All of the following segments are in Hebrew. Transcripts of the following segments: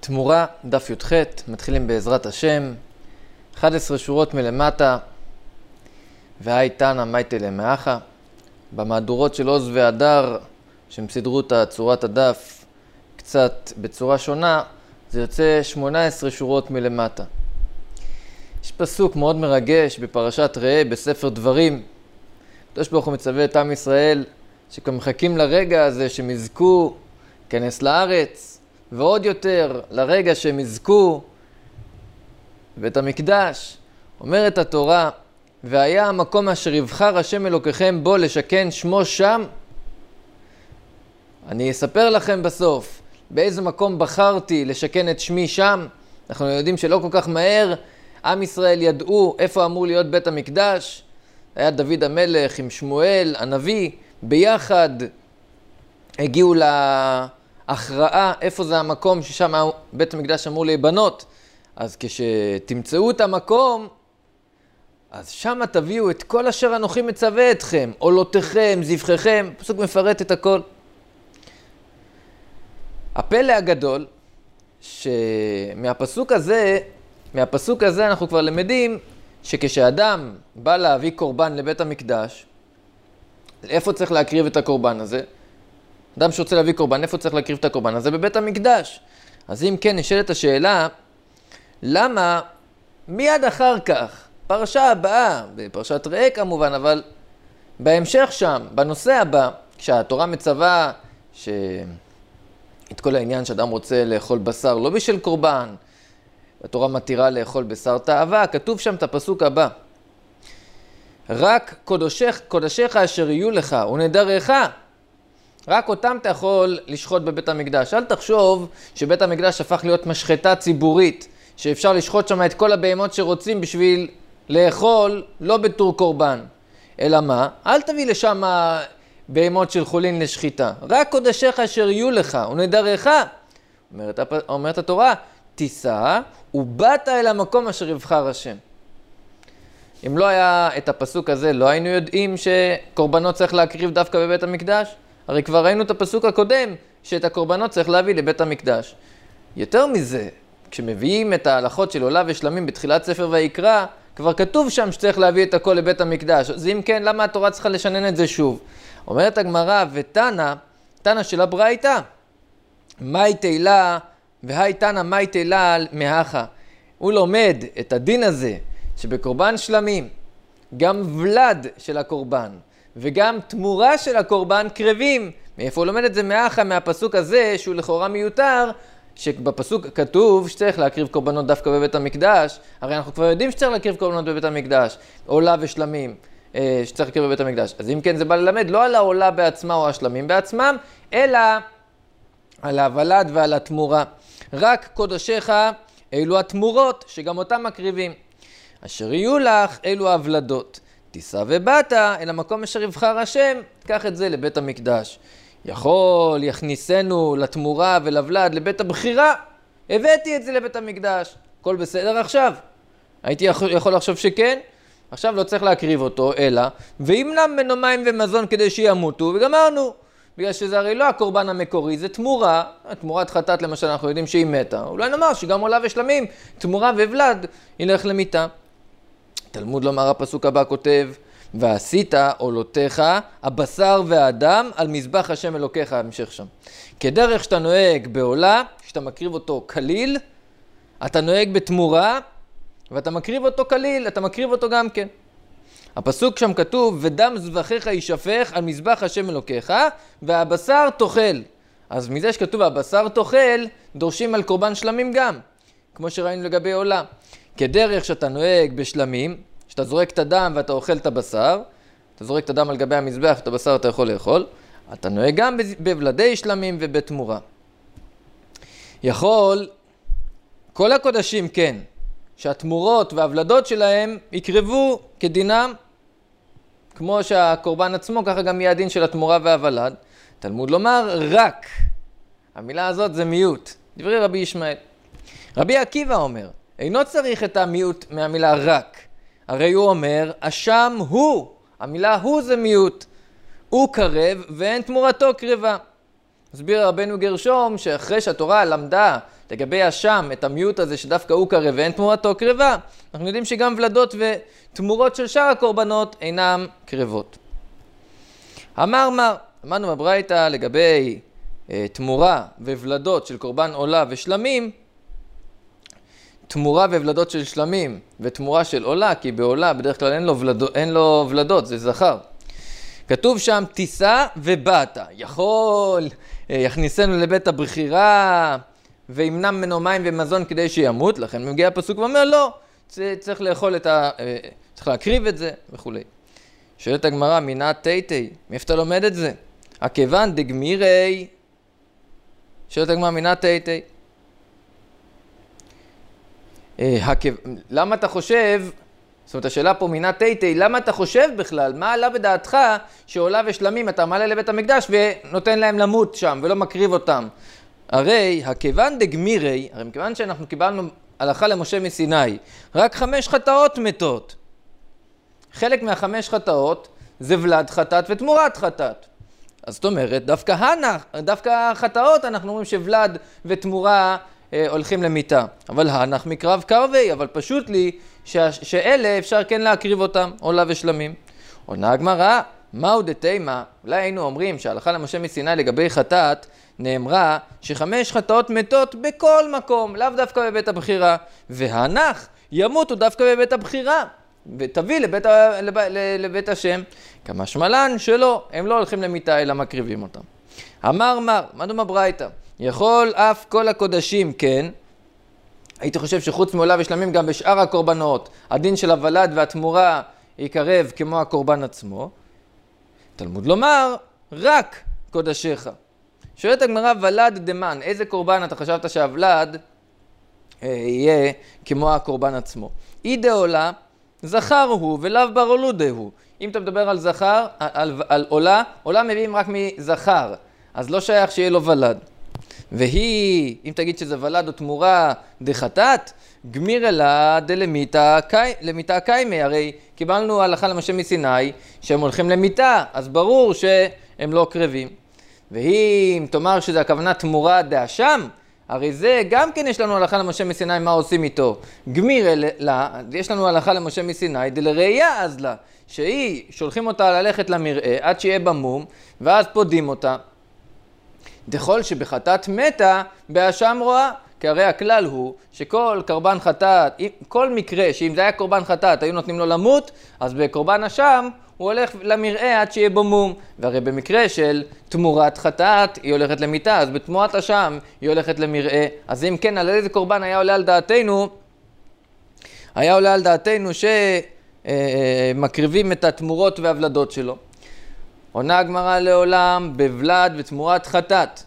תמורה, דף י"ח, מתחילים בעזרת השם, 11 שורות מלמטה, והי תנא מייטי למאחה. במהדורות של עוז והדר, שהם סידרו את צורת הדף קצת בצורה שונה, זה יוצא 18 שורות מלמטה. יש פסוק מאוד מרגש בפרשת ראה בספר דברים. הקדוש ברוך הוא מצווה את עם ישראל שכבר מחכים לרגע הזה שהם יזכו להיכנס לארץ, ועוד יותר לרגע שהם יזכו בית המקדש. אומרת התורה, והיה המקום אשר יבחר השם אלוקיכם בו לשכן שמו שם. אני אספר לכם בסוף באיזה מקום בחרתי לשכן את שמי שם. אנחנו יודעים שלא כל כך מהר עם ישראל ידעו איפה אמור להיות בית המקדש. היה דוד המלך עם שמואל הנביא ביחד, הגיעו להכרעה איפה זה המקום ששם בית המקדש אמור להיבנות. אז כשתמצאו את המקום, אז שם תביאו את כל אשר אנוכי מצווה אתכם, עולותיכם, זבחיכם. פסוק מפרט את הכל. הפלא הגדול שמהפסוק הזה אנחנו כבר למדים שכשאדם בא להביא קורבן לבית המקדש, איפה צריך להקריב את הקורבן הזה? אדם שרוצה להביא קורבן, איפה צריך להקריב את הקורבן הזה? בבית המקדש. אז אם כן, נשאלת השאלה, למה מיד אחר כך, פרשה הבאה, בפרשת ראה כמובן, אבל בהמשך שם, בנושא הבא, כשהתורה מצווה את כל העניין שאדם רוצה לאכול בשר לא בשביל קורבן, התורה מתירה לאכול בשר תאווה, כתוב שם את הפסוק הבא, רק קודשיך אשר יהיו לך ונדריך, רק אותם אתה יכול לשחוט בבית המקדש. אל תחשוב שבית המקדש הפך להיות משחטה ציבורית, שאפשר לשחוט שם את כל הבהמות שרוצים בשביל לאכול, לא בתור קורבן. אלא מה? אל תביא לשם בהמות של חולין לשחיטה. רק קודשיך אשר יהיו לך ונדריך. אומרת התורה, תיסע ובאת אל המקום אשר יבחר השם. אם לא היה את הפסוק הזה, לא היינו יודעים שקורבנות צריך להקריב דווקא בבית המקדש? הרי כבר ראינו את הפסוק הקודם, שאת הקורבנות צריך להביא לבית המקדש. יותר מזה, כשמביאים את ההלכות של עולה ושלמים בתחילת ספר ויקרא, כבר כתוב שם שצריך להביא את הכל לבית המקדש. אז אם כן, למה התורה צריכה לשנן את זה שוב? אומרת הגמרא, תנא של הברייתא, מאי תהילה, והי תנא מאי תהילה מהכה. הוא לומד את הדין הזה, שבקורבן שלמים, גם ולד של הקורבן, וגם תמורה של הקורבן קרבים. מאיפה הוא לומד את זה? מהכה, מהפסוק הזה, שהוא לכאורה מיותר, שבפסוק כתוב שצריך להקריב קורבנות דווקא בבית המקדש. הרי אנחנו כבר יודעים שצריך להקריב קורבנות בבית המקדש, עולה ושלמים שצריך להקריב בבית המקדש. אז אם כן, זה בא ללמד לא על העולה בעצמה או השלמים בעצמם, אלא על הוולד ועל התמורה. רק קודשיך אלו התמורות שגם אותם מקריבים. אשר יהיו לך אלו הוולדות. תיסע ובאת אל המקום אשר יבחר השם, תקח את זה לבית המקדש. יכניסנו לתמורה ולוולד לבית הבחירה, הבאתי את זה לבית המקדש. הכל בסדר עכשיו? הייתי יכול לחשוב שכן, עכשיו לא צריך להקריב אותו, אלא וימנע ממנו מים ומזון כדי שימותו, וגמרנו. בגלל שזה הרי לא הקורבן המקורי, זה תמורה, תמורת חטאת למשל אנחנו יודעים שהיא מתה. אולי נאמר שגם עולה ושלמים, תמורה וולד ילך למיתה. תלמוד לומר הפסוק הבא כותב, ועשית עולותיך, הבשר והאדם, על מזבח השם אלוקיך, המשך שם. כדרך שאתה נוהג בעולה, שאתה מקריב אותו כליל, אתה נוהג בתמורה, ואתה מקריב אותו כליל, אתה מקריב אותו גם כן. הפסוק שם כתוב, ודם זבחיך יישפך על מזבח השם אלוקיך, והבשר תאכל. אז מזה שכתוב, הבשר תאכל, דורשים על קורבן שלמים גם, כמו שראינו לגבי עולה. כדרך שאתה נוהג בשלמים, שאתה זורק את הדם ואתה אוכל את הבשר, אתה זורק את הדם על גבי המזבח, את הבשר אתה יכול לאכול, אתה נוהג גם בוולדי שלמים ובתמורה. כל הקודשים כן, שהתמורות והוולדות שלהם יקרבו כדינם, כמו שהקורבן עצמו, ככה גם יהיה הדין של התמורה והוולד. תלמוד לומר רק, המילה הזאת זה מיעוט, דברי רבי ישמעאל. רבי עקיבא אומר, אינו צריך את המיעוט מהמילה רק, הרי הוא אומר, אשם הוא, המילה הוא זה מיעוט, הוא קרב ואין תמורתו קרבה. מסביר רבנו גרשום שאחרי שהתורה למדה לגבי השם, את המיעוט הזה שדווקא הוא קרב ואין תמורתו קרבה, אנחנו יודעים שגם ולדות ותמורות של שאר הקורבנות אינם קרבות. אמרנו בברייתא לגבי תמורה וולדות של קורבן עולה ושלמים, תמורה וולדות של שלמים ותמורה של עולה, כי בעולה בדרך כלל אין לו ולדות, זה זכר. כתוב שם תישא ובאת, יכניסנו לבית הבחירה וימנע ממנו מים ומזון כדי שימות, לכן מגיע הפסוק ואומר לא, צריך לאכול צריך להקריב את זה וכו'. שואלת הגמרא, מינה תיתי, מאיפה אתה לומד את זה? הכיוון דגמירי, שואלת הגמרא, מינה תיתי. למה אתה חושב, זאת אומרת השאלה פה מינה תיתי, למה אתה חושב בכלל, מה עלה בדעתך שעולה ושלמים אתה מעלה לבית המקדש ונותן להם למות שם ולא מקריב אותם? הרי הכיוון דגמירי, הרי מכיוון שאנחנו קיבלנו הלכה למשה מסיני, רק 5 חטאות מתות. חלק מה5 חטאות זה ולד חטאת ותמורת חטאת. אז זאת אומרת, דווקא החטאות אנחנו אומרים שוולד ותמורה הולכים למיתה. אבל הנח מקרב קרבי, אבל פשוט לי שאלה אפשר כן להקריב אותם, עולה ושלמים. עונה הגמרא, מהו דתימה? אולי היינו אומרים שההלכה למשה מסיני לגבי חטאת, נאמרה ש5 חטאות מתות בכל מקום, לאו דווקא בבית הבחירה, והנח ימותו דווקא בבית הבחירה, ותביא לבית השם, כמה שמלן שלא, הם לא הולכים למיתה אלא מקריבים אותם. אמר, מה דומה ברייתא? יכול אף כל הקודשים כן, הייתי חושב שחוץ מעולה ושלמים גם בשאר הקורבנות, הדין של הוולד והתמורה יקרב כמו הקורבן עצמו. תלמוד לומר, רק קודשיך. שואלת הגמרא, ולד דמן, איזה קורבן אתה חשבת שהוולד יהיה כמו הקורבן עצמו? אי דעולה, זכר הוא ולאו ברולודה הוא. אם אתה מדבר על זכר, על עולה, עולה מביאים רק מזכר, אז לא שייך שיהיה לו ולד. והיא, אם תגיד שזה ולד או תמורה דחטאת, גמיר אלה דלמיתה קיימי, הרי קיבלנו הלכה למשה מסיני שהם הולכים למיתה, אז ברור שהם לא קרבים. והיא, אם תאמר שזה הכוונה תמורה דאשם, הרי זה גם כן יש לנו הלכה למשה מסיני, מה עושים איתו? גמיר אלה, יש לנו הלכה למשה מסיני דלראיה אז לה, שהיא, שולחים אותה ללכת למראה עד שיהיה במום, ואז פודים אותה. דכל שבחטאת מתה באשם רואה, כי הרי הכלל הוא שכל קורבן חטאת, כל מקרה שאם זה היה קורבן חטאת היו נותנים לו למות, אז בקורבן אשם הוא הולך למראה עד שיהיה בו מום. והרי במקרה של תמורת חטאת היא הולכת למיתה, אז בתמורת אשם היא הולכת למראה. אז אם כן, על איזה קורבן היה עולה על דעתנו? היה עולה על דעתנו שמקריבים את התמורות והוולדות שלו. עונה הגמרא לעולם בוולד ותמורת חטאת.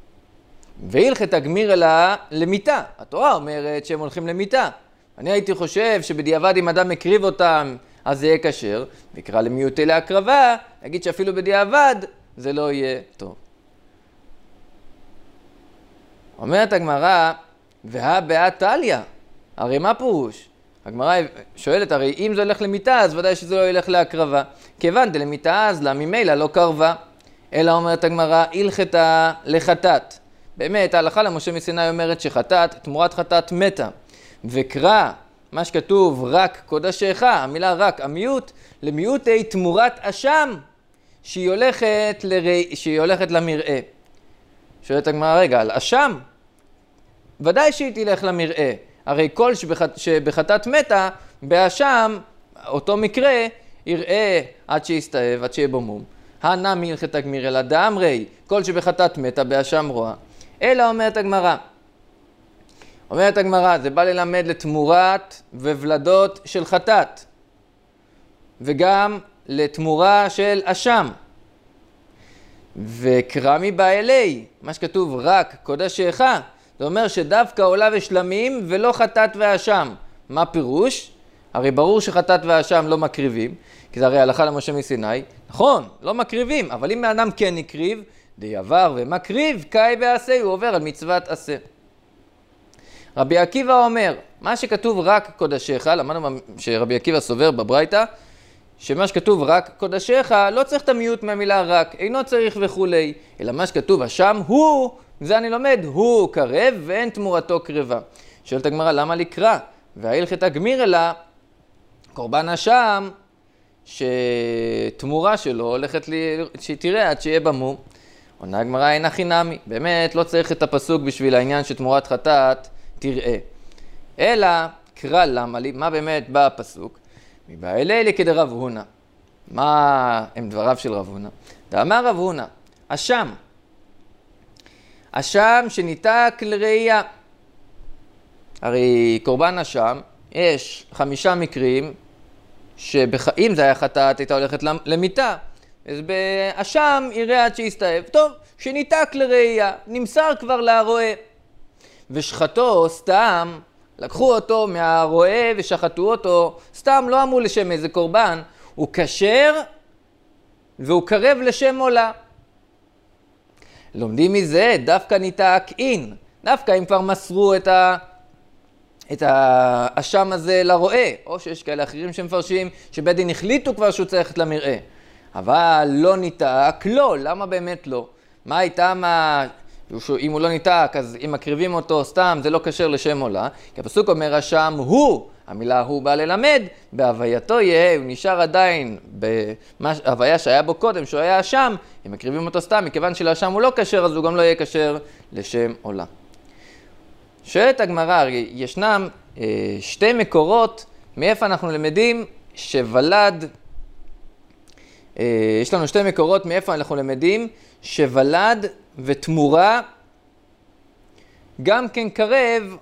והלכת הגמיר אלה למיתה. התורה אומרת שהם הולכים למיתה. אני הייתי חושב שבדיעבד אם אדם מקריב אותם אז זה יהיה כשר, ויקרא למיעוטי להקרבה, נגיד שאפילו בדיעבד זה לא יהיה טוב. אומרת הגמרא, והבאה תליה, הרי מה פירוש? הגמרא שואלת, הרי אם זה הולך למיתה, אז ודאי שזה לא ילך להקרבה. כיוון דלמיתה אז לה ממילא לא קרבה. אלא אומרת הגמרא, הלכתה לחטאת. באמת, ההלכה למשה מסיני אומרת שחטאת, תמורת חטאת מתה. וקרא, מה שכתוב, רק קודשך, המילה רק, המיעוט, למיעוטי תמורת אשם, שהיא הולכת למראה. שואלת הגמרא, רגע, על אשם? ודאי שהיא תלך למראה. הרי כל שבחטאת מתה, באשם, אותו מקרה, יראה עד שיסתאב, עד שיהיה בו מום. הנמי הלכת הגמיר אלא דאמרי, כל שבחטאת מתה, באשם רואה. אלא אומרת הגמרא, זה בא ללמד לתמורת וולדות של חטאת, וגם לתמורה של אשם. וקרמי בא אלי, מה שכתוב רק קודשך, זה אומר שדווקא עולה ושלמים ולא חטאת ואשם. מה פירוש? הרי ברור שחטאת ואשם לא מקריבים, כי זה הרי הלכה למשה מסיני. נכון, לא מקריבים, אבל אם האדם כן הקריב, די עבר ומקריב, קאי ועשה, הוא עובר על מצוות עשה. רבי עקיבא אומר, מה שכתוב רק קודשך, למדנו שרבי עקיבא סובר בברייתא, שמה שכתוב רק קודשך, לא צריך את המיעוט מהמילה רק, אינו צריך וכולי, אלא מה שכתוב אשם הוא זה אני לומד, הוא קרב ואין תמורתו קרבה. שואלת הגמרא, למה לקרא? וההלכת הגמיר אלא, קורבן אשם, שתמורה שלו הולכת שתראה עד שיהיה במום. עונה הגמרא, אין הכי נמי. באמת לא צריך את הפסוק בשביל העניין שתמורת חטאת תראה. אלא, קרא למה לי, מה באמת בא הפסוק? מבא אלי כדרב הונא. מה הם דבריו של רב הונא? דאמר רב הונא, אשם. אשם שניתק לראייה. הרי קורבן אשם, יש 5 מקרים שאם זה היה חטאת הייתה הולכת למיטה. אז באשם יראה עד שיסתאב. טוב, שניתק לראייה, נמסר כבר להרועה. ושחטו סתם, לקחו אותו מהרועה ושחטו אותו, סתם לא אמרו לשם איזה קורבן, הוא כשר והוא קרב לשם עולה. לומדים מזה, דווקא ניתק אין, דווקא אם כבר מסרו את האשם הזה לרועה, או שיש כאלה אחרים שמפרשים שבית דין החליטו כבר שהוא צריך למרעה. אבל לא ניתק, לא, למה באמת לא? מה הייתה אם הוא לא ניתק, אז אם מקריבים אותו סתם, זה לא כשר לשם עולה. כי הפסוק אומר, אשם הוא, המילה הוא בא ללמד, בהווייתו יהיה, הוא נשאר עדיין בהוויה שהיה בו קודם, שהוא היה אשם, אם מקריבים אותו סתם, מכיוון שלאשם הוא לא כשר, אז הוא גם לא יהיה כשר לשם עולה. שואלת הגמרא, ישנם 2 מקורות, מאיפה אנחנו למדים שוולד, יש לנו 2 מקורות מאיפה אנחנו למדים שוולד ותמורה גם כן קרב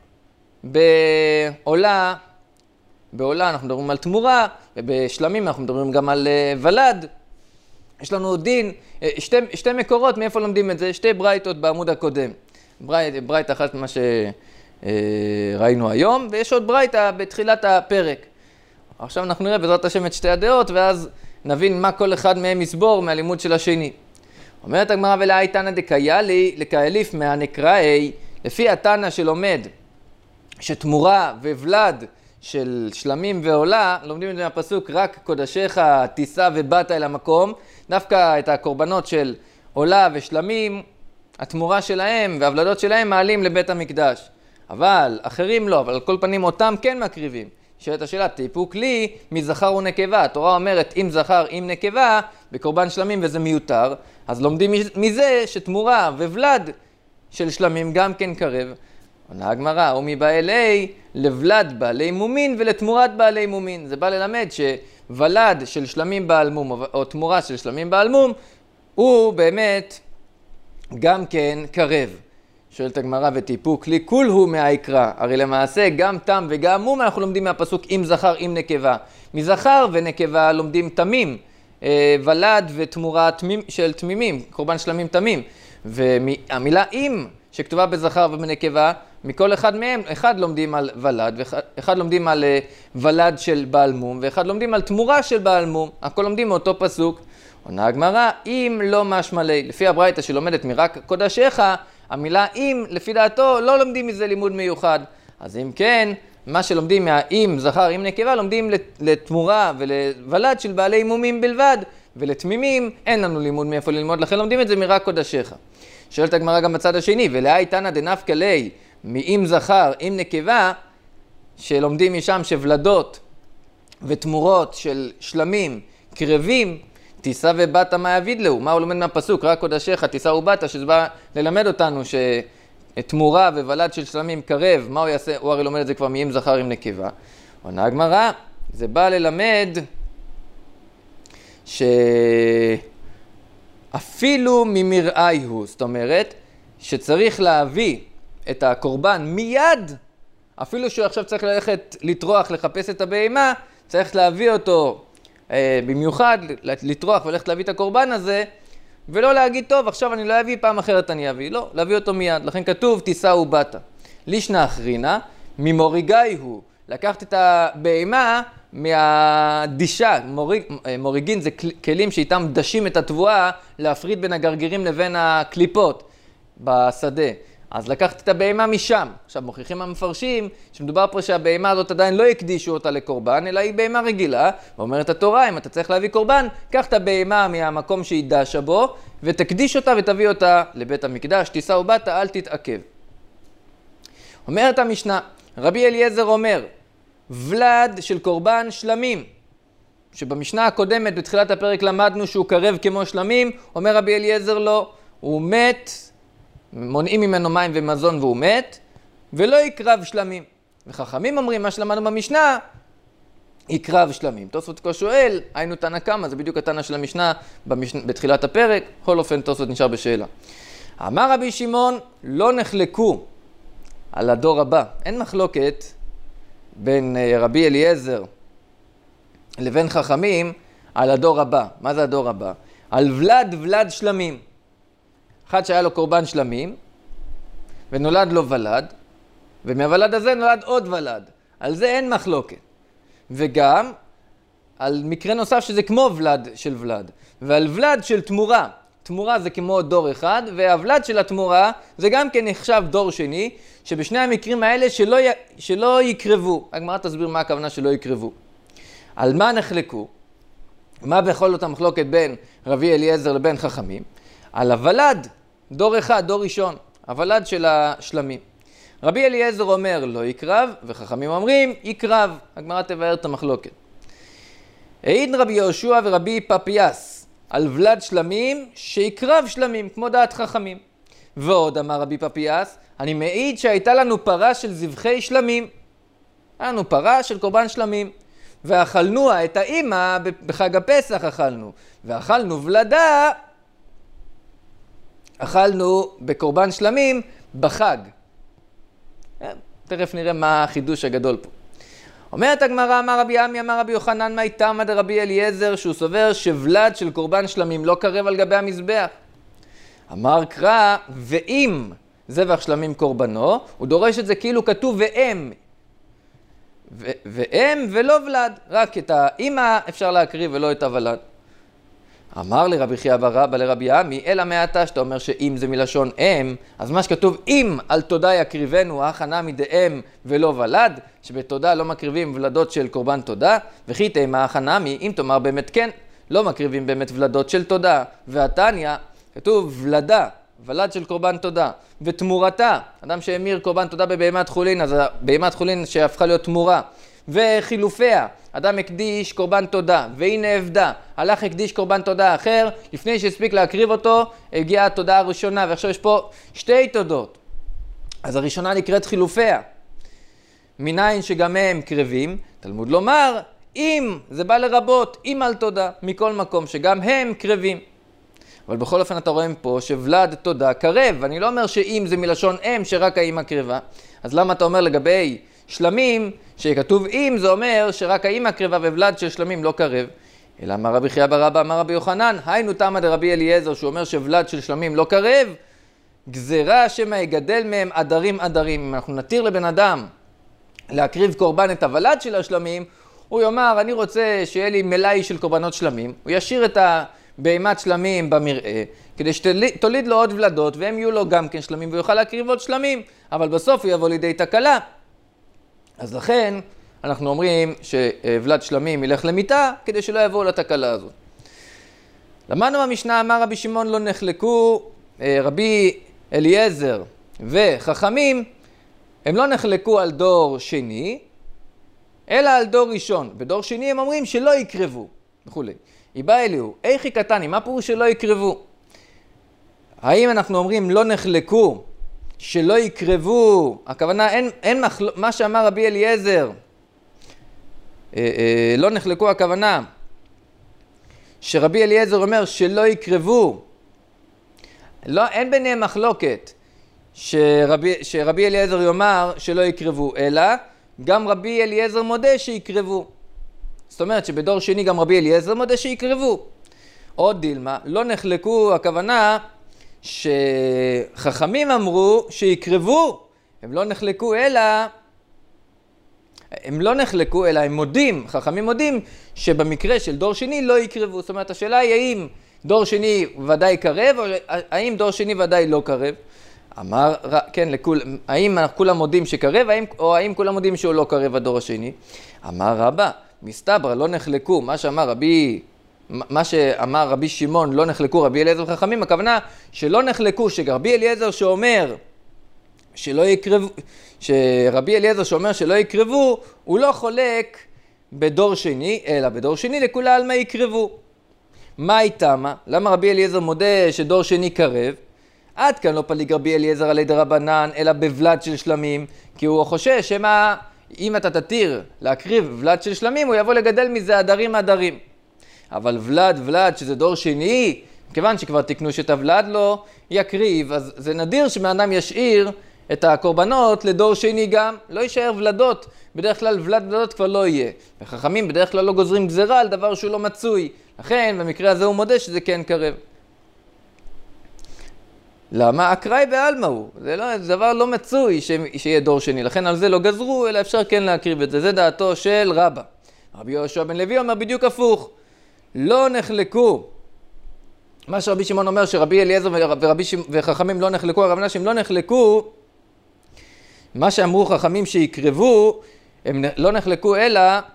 בעולה אנחנו מדברים על תמורה, ובשלמים אנחנו מדברים גם על ולד. יש לנו דין, 2 מקורות מאיפה לומדים את זה, 2 ברייתות בעמוד הקודם. ברייתא אחת מה שראינו היום, ויש עוד ברייתא בתחילת הפרק. עכשיו אנחנו נראה בעזרת השם את 2 הדעות, ואז נבין מה כל אחד מהם יסבור מהלימוד של השני. אומרת הגמרא, ולאי תנא דקיילי לקייליף מהנקראי, לפי התנא שלומד שתמורה וולד של שלמים ועולה, לומדים את זה מהפסוק, רק קודשיך תישא ובאת אל המקום, דווקא את הקורבנות של עולה ושלמים, התמורה שלהם והוולדות שלהם מעלים לבית המקדש. אבל אחרים לא, אבל על כל פנים אותם כן מקריבים. שואלת השאלה, טיפוק לי מזכר ונקבה. התורה אומרת אם זכר אם נקבה בקורבן שלמים וזה מיותר, אז לומדים מזה שתמורה וולד של שלמים גם כן קרב. עונה הגמרא, ומבא אלי לוולד בעלי מומין ולתמורת בעלי מומין. זה בא ללמד שוולד של שלמים בעל מום או תמורה של שלמים בעל מום הוא באמת גם כן קרב. שואלת הגמרא, וטיפוק לי כול הוא מהעיקרא. הרי למעשה גם תם וגם מום אנחנו לומדים מהפסוק אם זכר אם נקבה. מזכר ונקבה לומדים תמים, ולד ותמורה של תמימים, קורבן שלמים תמים. והמילה אם שכתובה בזכר ובנקבה, מכל אחד מהם, אחד לומדים על ולד, ואחד לומדים על ולד של בעל מום, ואחד לומדים על תמורה של בעל מום. הכל לומדים מאותו פסוק. עונה הגמרא, אם לא משמע לי, לפי הברייתא שלומדת מרק קודשיך, המילה אם, לפי דעתו, לא לומדים מזה לימוד מיוחד. אז אם כן, מה שלומדים מהאם, זכר, אם נקבה, לומדים לתמורה ולוולד של בעלי מומים בלבד, ולתמימים אין לנו לימוד מאיפה ללמוד, לכן לומדים את זה מרק קודשיך. שואלת הגמרא גם בצד השני, ולאי תנא דנפקא ליה, מאם זכר, אם נקבה, שלומדים משם שוולדות ותמורות של שלמים, קרבים, תישא ובאת מה יביד לו. מה הוא לומד מהפסוק? רק קודשיך תישא ובאת, שזה בא ללמד אותנו שתמורה וולד של שלמים קרב, מה הוא יעשה? הוא הרי לומד את זה כבר מאם זכר אם נקבה. עונה הגמרא, זה בא ללמד שאפילו ממרעי הוא, זאת אומרת שצריך להביא את הקורבן מיד, אפילו שהוא עכשיו צריך ללכת לטרוח, לחפש את הבהמה, צריך להביא אותו במיוחד, לטרוח וללכת להביא את הקורבן הזה, ולא להגיד, טוב, עכשיו אני לא אביא, פעם אחרת אני אביא. לא, להביא אותו מיד. לכן כתוב, תישא ובאת. לישנא אחרינא, ממוריגי הוא. לקחת את הבהמה מהדישה. מוריגין זה כלים שאיתם דשים את התבואה, להפריד בין הגרגירים לבין הקליפות בשדה. אז לקחתי את הבהמה משם. עכשיו מוכיחים המפרשים שמדובר פה שהבהמה הזאת עדיין לא הקדישו אותה לקורבן, אלא היא בהמה רגילה. ואומרת התורה, אם אתה צריך להביא קורבן, קח את הבהמה מהמקום שהיא דשה בו, ותקדיש אותה ותביא אותה לבית המקדש. תישא ובאת, אל תתעכב. אומרת המשנה, רבי אליעזר אומר, ולד של קורבן שלמים, שבמשנה הקודמת בתחילת הפרק למדנו שהוא קרב כמו שלמים, אומר רבי אליעזר לא, הוא מת, מונעים ממנו מים ומזון והוא מת, ולא יקרב שלמים. וחכמים אומרים, מה שלמדנו במשנה, יקרב שלמים. תוספות כה שואל, היינו תנא קמא, זה בדיוק התנא של המשנה בתחילת הפרק, בכל אופן תוספות נשאר בשאלה. אמר רבי שמעון, לא נחלקו על הדור הבא. אין מחלוקת בין רבי אליעזר לבין חכמים על הדור הבא. מה זה הדור הבא? על ולד שלמים. אחד שהיה לו קורבן שלמים, ונולד לו ולד, ומהוולד הזה נולד עוד ולד. על זה אין מחלוקת. וגם על מקרה נוסף שזה כמו ולד של ולד, ועל ולד של תמורה. תמורה זה כמו דור אחד, והוולד של התמורה זה גם כן נחשב דור שני, שבשני המקרים האלה שלא יקרבו. הגמרא תסביר מה הכוונה שלא יקרבו. על מה נחלקו? מה בכל אותה מחלוקת בין רבי אליעזר לבין חכמים? על הוולד, דור אחד, דור ראשון, הוולד של השלמים. רבי אליעזר אומר לא יקרב, וחכמים אומרים יקרב. הגמרא תבאר את המחלוקת. העיד רבי יהושע ורבי פפיאס על ולד שלמים שיקרב שלמים, כמו דעת חכמים. ועוד אמר רבי פפיאס, אני מעיד שהייתה לנו פרה של זבחי שלמים. היה לנו פרה של קורבן שלמים. ואכלנוה, את האמא, בחג הפסח אכלנו. ואכלנו ולדה, אכלנו בקורבן שלמים בחג. תכף נראה מה החידוש הגדול פה. אומרת הגמרא, אמר רבי עמי, אמר רבי יוחנן, מה איתמא דרבי אליעזר, שהוא סובר שוולד של קורבן שלמים לא קרב על גבי המזבח. אמר קרא, ואם זבח שלמים קורבנו, הוא דורש את זה כאילו כתוב ואם. ואם ולא ולד, רק את האמא אפשר להקריב ולא את הוולד. אמר לרבי חייא בר אבא לרבי עמי, אלא מעתה שאתה אומר שאם זה מלשון אם, אז מה שכתוב אם על תודה יקריבנו, הכנה מדאם ולא ולד, שבתודה לא מקריבים ולדות של קורבן תודה, וכי תימה הכנה אם תאמר באמת כן, לא מקריבים באמת ולדות של תודה. והתניא כתוב ולדה, ולד של קורבן תודה, ותמורתה, אדם שהמיר קורבן תודה בבהמת חולין, אז בהמת חולין שהפכה להיות תמורה, וחילופיה, אדם הקדיש קורבן תודה, והיא נאבדה, הלך הקדיש קורבן תודה אחר, לפני שהספיק להקריב אותו, הגיעה התודה הראשונה, ועכשיו יש פה שתי תודות. אז הראשונה נקראת חילופיה, מניין שגם הם קרבים, תלמוד לומר, אם, זה בא לרבות, אם על תודה, מכל מקום, שגם הם קרבים. אבל בכל אופן אתה רואים פה שוולד תודה קרב, ואני לא אומר שאם זה מלשון אם שרק האמא קרבה, אז למה אתה אומר לגבי שלמים, שכתוב אם זה אומר שרק האמא קרבה וולד של שלמים לא קרב? אלא אמר רבי חייא בר אבא אמר רבי יוחנן, היינו תמא דרבי אליעזר שהוא אומר שוולד של שלמים לא קרב, גזירה שמא יגדל מהם עדרים עדרים. אם אנחנו נתיר לבן אדם להקריב קורבן את הוולד של השלמים, הוא יאמר אני רוצה שיהיה לי מלאי של קורבנות שלמים, הוא ישאיר את בהמת שלמים במראה, כדי שתוליד לו עוד ולדות, והם יהיו לו גם כן שלמים, ויוכל להקריב עוד שלמים, אבל בסוף הוא יבוא לידי תקלה. אז לכן אנחנו אומרים שוולד שלמים ילך למיטה, כדי שלא יבואו לתקלה הזאת. למדנו במשנה, אמר רבי שמעון לא נחלקו, רבי אליעזר וחכמים, הם לא נחלקו על דור שני, אלא על דור ראשון. בדור שני הם אומרים שלא יקרבו, וכו'. איבא אליהו, איכי קטני, מה פירוש שלא יקרבו? האם אנחנו אומרים לא נחלקו, שלא יקרבו, הכוונה אין מה שאמר רבי אליעזר, לא נחלקו הכוונה, שרבי אליעזר אומר שלא יקרבו, לא, אין ביניהם מחלוקת שרבי אליעזר יאמר שלא יקרבו, אלא גם רבי אליעזר מודה שיקרבו. זאת אומרת שבדור שני גם רבי אליעזר מודה שיקרבו. עוד דילמה, לא נחלקו, הכוונה שחכמים אמרו שיקרבו, הם לא נחלקו אלא הם מודים, חכמים מודים שבמקרה של דור שני לא יקרבו. זאת אומרת השאלה היא האם דור שני ודאי קרב או האם דור שני ודאי לא קרב. אמר, כן, האם כולם מודים שקרב, או האם כולם מודים שהוא לא קרב הדור השני? אמר רבא, מסתברא, לא נחלקו, מה שאמר רבי שמעון, לא נחלקו רבי אליעזר וחכמים, הכוונה שלא נחלקו, שרבי אליעזר שאומר שלא יקרבו, הוא לא חולק בדור שני, אלא בדור שני לכולי עלמא יקרבו. מה איתמה? למה רבי אליעזר מודה שדור שני קרב? עד כאן לא פליג רבי אליעזר עלי דרבנן, אלא בבלד של שלמים, כי הוא חושש שמה, אם אתה תתיר להקריב ולד של שלמים, הוא יבוא לגדל מזה עדרים. אבל ולד, שזה דור שני, כיוון שכבר תקנו שאת הוולד לא יקריב, אז זה נדיר שבאדם ישאיר את הקורבנות לדור שני גם, לא יישאר ולדות, בדרך כלל ולדות כבר לא יהיה. וחכמים בדרך כלל לא גוזרים גזרה על דבר שהוא לא מצוי, לכן במקרה הזה הוא מודה שזה כן קרב. למה? אקראי בעלמא הוא, זה דבר לא מצוי שיהיה דור שני, לכן על זה לא גזרו, אלא אפשר כן להקריב את זה, זה דעתו של רבא. רבי יהושע בן לוי אומר בדיוק הפוך, לא נחלקו. מה שרבי שמעון אומר שרבי אליעזר וחכמים לא נחלקו, הכוונה שהם לא נחלקו, מה שאמרו חכמים שיקרבו, הם לא נחלקו אלא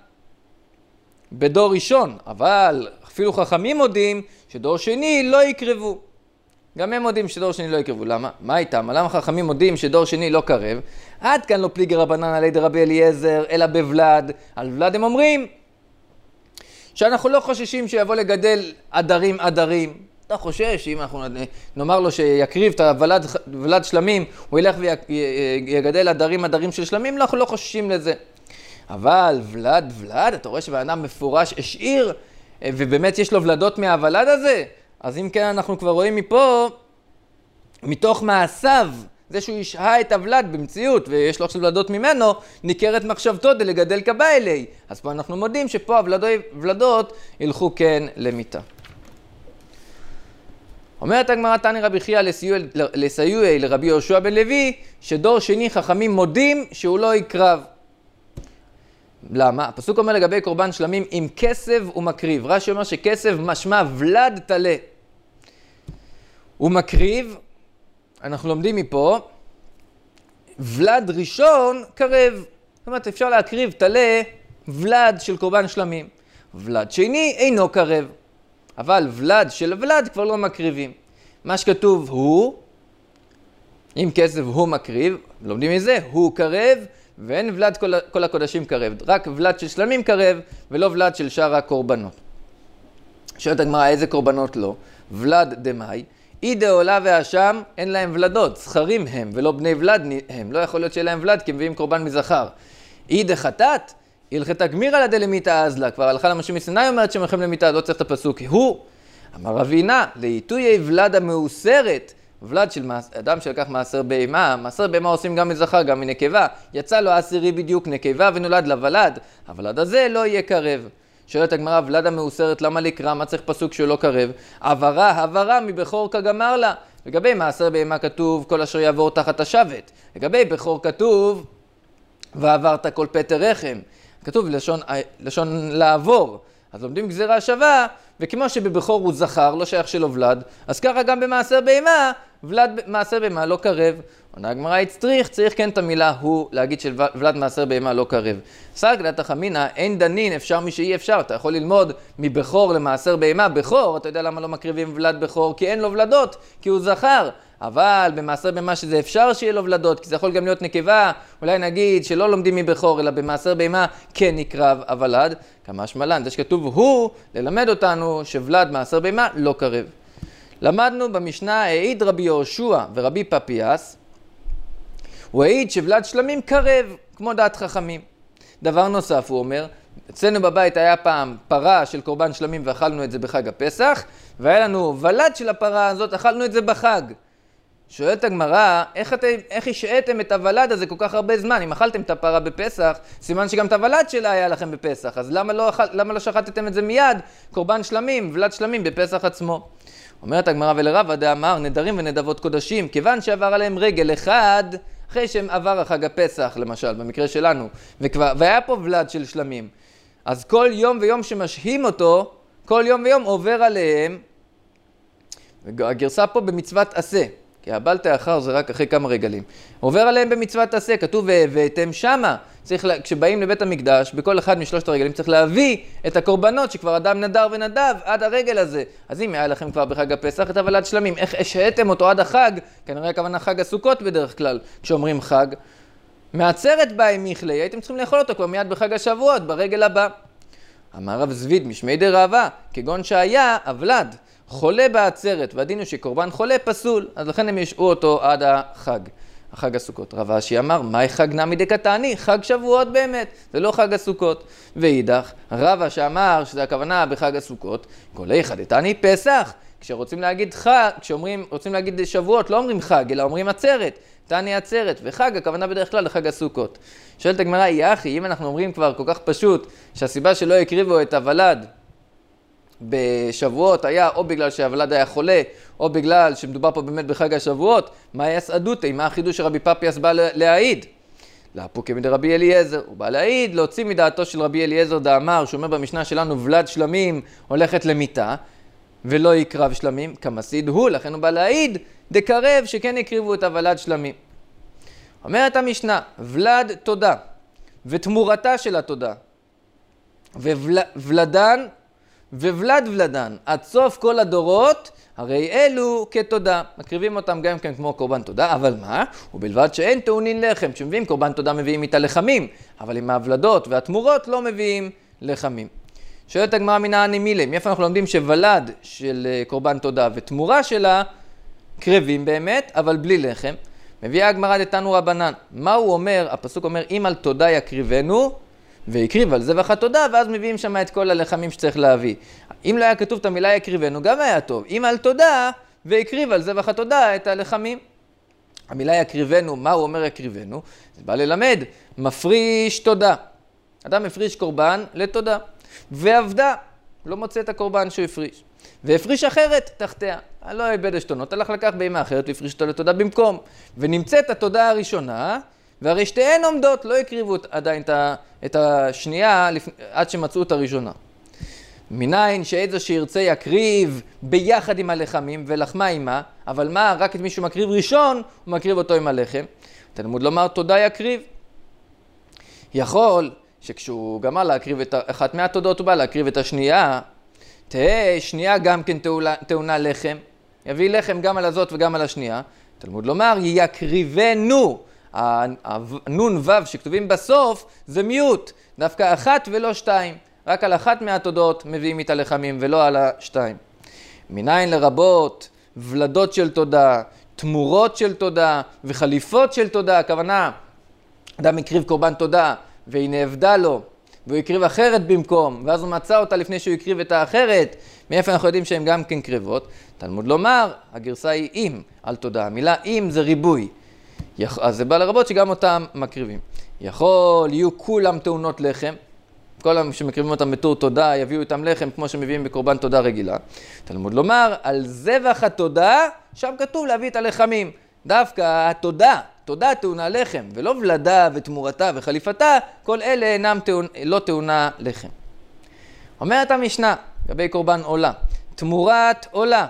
בדור ראשון, אבל אפילו חכמים מודים שדור שני לא יקרבו. גם הם מודים שדור שני לא יקרבו. למה? מה איתם? למה חכמים מודים שדור שני לא קרב? עד כאן לא פליגי רבנן עלי דרבי אליעזר, אלא בוולד. על ולד הם אומרים שאנחנו לא חוששים שיבוא לגדל עדרים. אתה חושש שאם אנחנו נאמר לו שיקריב את הוולד שלמים, הוא ילך ויגדל עדרים של שלמים, אנחנו לא חוששים לזה. אבל ולד, אתה רואה שבאדם מפורש השאיר, ובאמת יש לו ולדות מהוולד הזה, אז אם כן אנחנו כבר רואים מפה, מתוך מעשיו, זה שהוא ישהה את הוולד במציאות, ויש לו עכשיו ולדות ממנו, ניכרת מחשבתו לגדל כבעלי. אז פה אנחנו מודים שפה הוולדות ילכו כן למיתה. אומרת הגמרא תני רבי חייא לסיועי לרבי יהושע בן לוי, שדור שני חכמים מודים שהוא לא יקרב. למה? הפסוק אומר לגבי קורבן שלמים, עם כסב ומקריב. רש"י אומר שכסב משמע ולד תלה. הוא מקריב, אנחנו לומדים מפה, ולד ראשון קרב. זאת אומרת, אפשר להקריב תלה ולד של קורבן שלמים. ולד שני אינו קרב. אבל ולד של ולד כבר לא מקריבים. מה שכתוב הוא, עם כסף הוא מקריב, לומדים מזה, הוא קרב, ואין ולד כל הקודשים קרב. רק ולד של שלמים קרב, ולא ולד של שאר הקורבנות. שואלת הגמרא, איזה קורבנות לא? ולד דמאי, אי דעולה והאשם אין להם ולדות, זכרים הם, ולא בני ולד הם. לא יכול להיות שיהיה להם ולד, כי הם מביאים קורבן מזכר. אי דחטאת, הלכת גמירא לה דלמיתא אזלה, כבר הלכה למשה מסיני אומרת שהם הולכים למיתא, לא צריך את הפסוק. הוא, אמר רבינה, לעיתויי ולד המאוסרת, ולד של אדם שלקח מעשר בהמה, מעשר בהמה עושים גם מזכר, גם מנקבה, יצא לו עשירי בדיוק נקבה ונולד לוולד, הוולד הזה לא יהיה קרב. שואלת הגמרא, ולד המאוסרת, למה לקרא? מה צריך פסוק שהוא לא קרב? עברה מבכור כגמר לה. לגבי מעשר בהמה כתוב, כל אשר יעבור תחת השבט. לגבי בכור כתוב, ועברת כל פטר רחם. כתוב לשון לעבור. אז לומדים גזירה שווה, וכמו שבבכור הוא זכר, לא שייך שלו ולד, אז ככה גם במעשר בהמה, מעשר בהמה לא קרב. עונה הגמרא צריך כן את המילה הוא, להגיד שוולד מעשר בהמה לא קרב. סגלת החמינא, אין דנין, אפשר מי שאי אפשר. אתה יכול ללמוד מבכור למעשר בהמה. בכור, אתה יודע למה לא מקריבים ולד בכור? כי אין לו ולדות, כי הוא זכר. אבל במעשר בהמה שזה אפשר שיהיה לו ולדות, כי זה יכול גם להיות נקבה, אולי נגיד שלא לומדים מבכור, אלא במעשר בהמה כן נקרב הוולד. כמה שמלן, זה שכתוב הוא, ללמד אותנו שוולד מעשר בהמה לא קרב. למדנו במשנה, העיד רבי יהושע ורבי פפיאס, הוא העיד שוולד שלמים קרב, כמו דעת חכמים. דבר נוסף הוא אומר, אצלנו בבית היה פעם פרה של קורבן שלמים ואכלנו את זה בחג הפסח, והיה לנו ולד של הפרה הזאת, אכלנו את זה בחג. שואלת הגמרא, איך השעתם את הוולד הזה כל כך הרבה זמן? אם אכלתם את הפרה בפסח, סימן שגם את הוולד שלה היה לכם בפסח, אז למה לא שחטתם את זה מיד? קורבן שלמים, ולד שלמים בפסח עצמו. אומרת הגמרא, ולרבא דאמר נדרים ונדבות קודשים, כיוון שעבר עליהם רגל אחד, אחרי שהם עבר החג הפסח, למשל, במקרה שלנו, והיה פה ולד של שלמים. אז כל יום ויום שמשהים אותו, כל יום ויום עובר עליהם, הגרסה פה במצוות עשה, כי הבל תאחר זה רק אחרי כמה רגלים. עובר עליהם במצוות עשה, כתוב והבאתם שמה. כשבאים לבית המקדש, בכל אחד משלושת הרגלים צריך להביא את הקורבנות שכבר אדם נדר ונדב עד הרגל הזה. אז אם היה לכם כבר בחג הפסח את הוולד שלמים, איך השהיתם אותו עד החג? כנראה הכוונה חג הסוכות בדרך כלל, כשאומרים חג. מעצרת בהם מכלי, הייתם צריכים לאכול אותו כבר מיד בחג השבועות, ברגל הבא. אמר רב זביד משמי דרבה, כגון שהיה הוולד חולה בעצרת, והדין הוא שקורבן חולה פסול, אז לכן הם ישעו אותו עד החג הסוכות. רב אשי אמר, מהי חג נמי דקתני? חג שבועות באמת, זה לא חג הסוכות. ואידך, רבא שאמר שזה הכוונה בחג הסוכות, גולי חדתני פסח. כשרוצים להגיד חג, רוצים להגיד שבועות, לא אומרים חג, אלא אומרים עצרת. תני עצרת, וחג, הכוונה בדרך כלל לחג הסוכות. שואלת הגמרא, יחי, אם אנחנו אומרים כבר כל כך פשוט, שהסיבה שלא הקריבו את הוולד בשבועות היה או בגלל שהוולד היה חולה, או בגלל שמדובר פה באמת בחג השבועות, מה יסעדותי? מה החידוש שרבי פפיאס בא להעיד? להפוקי מדי רבי אליעזר, הוא בא להעיד, להוציא מדעתו של רבי אליעזר דאמר, שאומר במשנה שלנו, ולד שלמים הולכת למיתה, ולא יקרב שלמים, כמסיד הוא, לכן הוא בא להעיד, דקרב שכן יקריבו את הוולד שלמים. אומרת המשנה, ולד תודה, ותמורתה של התודה, וולדן, וולדן, עד סוף כל הדורות, הרי אלו כתודה. מקריבים אותם גם כן כמו קורבן תודה, אבל מה? ובלבד שאין טעונין לחם. כשמביאים קורבן תודה מביאים איתה לחמים, אבל עם ההבלדות והתמורות לא מביאים לחמים. שואלת הגמרא מנעני מילי, מאיפה אנחנו לומדים שוולד של קורבן תודה ותמורה שלה קרבים באמת, אבל בלי לחם? מביאה הגמרא דתנו רבנן. מה הוא אומר? הפסוק אומר, אם על תודה יקריבנו, ויקריב על זבח התודה, ואז מביאים שם את כל הלחמים שצריך להביא. אם לא היה כתוב את המילה יקריבנו, גם היה טוב. אם על תודה, ויקריב על זבח התודה את הלחמים. המילה יקריבנו, מה הוא אומר יקריבנו? זה בא ללמד, מפריש תודה. אדם מפריש קורבן לתודה. ועבדה, לא מוצא את הקורבן שהוא הפריש. והפריש אחרת תחתיה. לא איבד עשתונות, הלך לקח בהמה אחרת והפריש אותו לתודה במקום. ונמצאת התודה הראשונה, והרי שתיהן עומדות, לא הקריבו עדיין את השנייה עד שמצאו את הראשונה. מניין שאיזה שירצה יקריב ביחד עם הלחמים ולחמה עימה, אבל מה, רק את מי שמקריב ראשון, הוא מקריב אותו עם הלחם. תלמוד לומר תודה יקריב. יכול שכשהוא גמר להקריב את אחת מהתודות, הוא בא להקריב את השנייה, תהא שנייה גם כן טעונה לחם, יביא לחם גם על הזאת וגם על השנייה. תלמוד לומר יקריבנו. הנון וו שכתובים בסוף זה מיעוט, דווקא אחת ולא שתיים, רק על אחת מהתודות מביאים איתה לחמים ולא על השתיים. מניין לרבות ולדות של תודה, תמורות של תודה וחליפות של תודה, הכוונה אדם הקריב קורבן תודה והיא נאבדה לו והוא הקריב אחרת במקום ואז הוא מצא אותה לפני שהוא הקריב את האחרת, מאיפה אנחנו יודעים שהן גם כן קריבות? תלמוד לומר, הגרסה היא אם על תודה, המילה אם זה ריבוי, אז זה בא לרבות שגם אותם מקריבים. יכול, יהיו כולם טעונות לחם, כל שמקריבים אותם בתור תודה, יביאו איתם לחם כמו שמביאים בקורבן תודה רגילה. תלמוד לומר, על זבח התודה, שם כתוב להביא את הלחמים. דווקא התודה, תודה טעונה לחם, ולא ולדה ותמורתה וחליפתה, כל אלה אינם לא טעונה לחם. אומרת המשנה, לגבי קורבן עולה, תמורת עולה.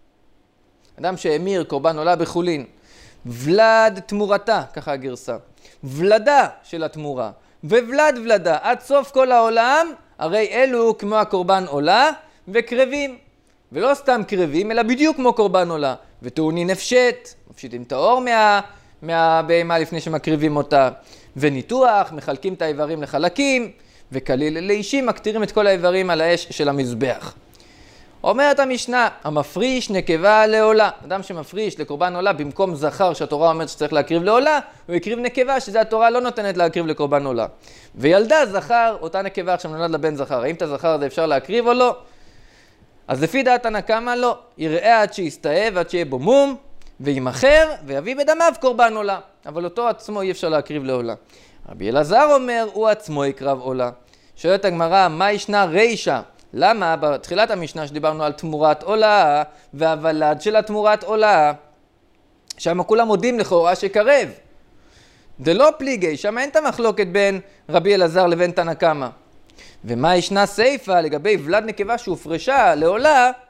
אדם שהמיר קורבן עולה בחולין, ולד תמורתה, ככה הגרסה, ולדה של התמורה, ולדה, עד סוף כל העולם, הרי אלו כמו הקורבן עולה וקרבים. ולא סתם קרבים, אלא בדיוק כמו קורבן עולה. וטעונין הפשט, מפשיטים את האור מהבהמה לפני שמקריבים אותה. וניתוח, מחלקים את האיברים לחלקים, וכליל לאישים מקטירים את כל האיברים על האש של המזבח. אומרת המשנה, המפריש נקבה לעולה. אדם שמפריש לקורבן עולה במקום זכר שהתורה אומרת שצריך להקריב לעולה, הוא יקריב נקבה שזה התורה לא נותנת להקריב לקורבן עולה. וילדה זכר, אותה נקבה עכשיו נולד לבן זכר. האם את הזכר הזה אפשר להקריב או לא? אז לפי דעת תנא קמא לא. יראה עד שיסתאב, עד שיהיה בו מום, וימכר ויביא בדמיו קורבן עולה. אבל אותו עצמו אי אפשר להקריב לעולה. רבי אלעזר אומר, הוא עצמו יקרב עולה. שואלת הגמרא, מה ישנה רישא? למה בתחילת המשנה שדיברנו על תמורת עולה והוולד של התמורת עולה, שם כולם מודים לכאורה שקרב. זה לא פליגי, שם אין את המחלוקת בין רבי אלעזר לבין תנא קמא. ומה ישנה סיפא לגבי ולד נקבה שהופרשה לעולה,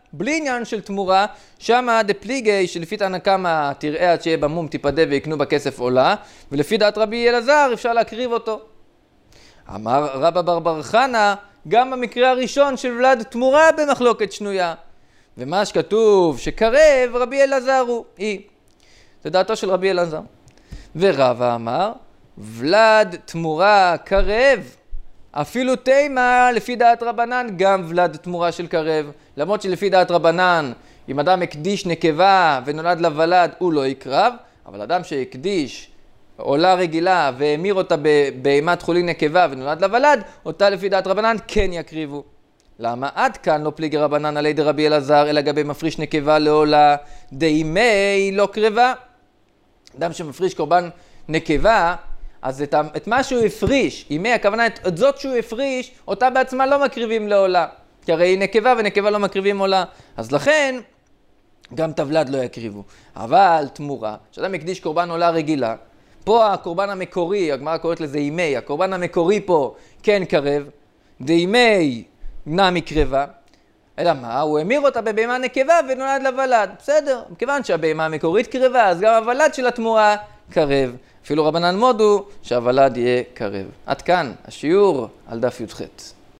בלי עניין של תמורה, שמה דפליגי שלפי תנא קמא תראה עד שיהיה במום תיפדה ויקנו בכסף עולה, ולפי דעת רבי אלעזר אפשר להקריב אותו. אמר רבא בר בר חנא, גם במקרה הראשון של ולד תמורה במחלוקת שנויה. ומה שכתוב שקרב רבי אלעזר היא. זה דעתו של רבי אלעזר. ורבא אמר, ולד תמורה קרב. אפילו תימה לפי דעת רבנן גם ולד תמורה של קרב. למרות שלפי דעת רבנן, אם אדם הקדיש נקבה ונולד לה ולד, הוא לא יקרב. אבל אדם שהקדיש עולה רגילה והמיר אותה בהימת חולין נקבה ונולד לה ולד, אותה לפי דעת רבנן כן יקריבו. למה? עד כאן לא פליגי רבנן עלי דרבי אלעזר, אלא גבי מפריש נקבה לעולה דיימי לא קרבה. אדם שמפריש קורבן נקבה, אז את מה שהוא הפריש, ימי הכוונה את זאת שהוא הפריש, אותה בעצמה לא מקריבים לעולה. כי הרי היא נקבה ונקבה לא מקריבים עולה. אז לכן, גם תבלד לא יקריבו. אבל תמורה, שאדם מקדיש קורבן עולה רגילה, פה הקורבן המקורי, הגמרא קוראת לזה ימי, הקורבן המקורי פה כן קרב, דיימי נע מקרבה, אלא מה? הוא המיר אותה בבהמה נקבה ונולד לה ולד. בסדר, מכיוון שהבהמה המקורית קרבה, אז גם הוולד של התמורה קרב. אפילו רבנן מודו שהוולד יהיה קרב. עד כאן השיעור על דף י"ח.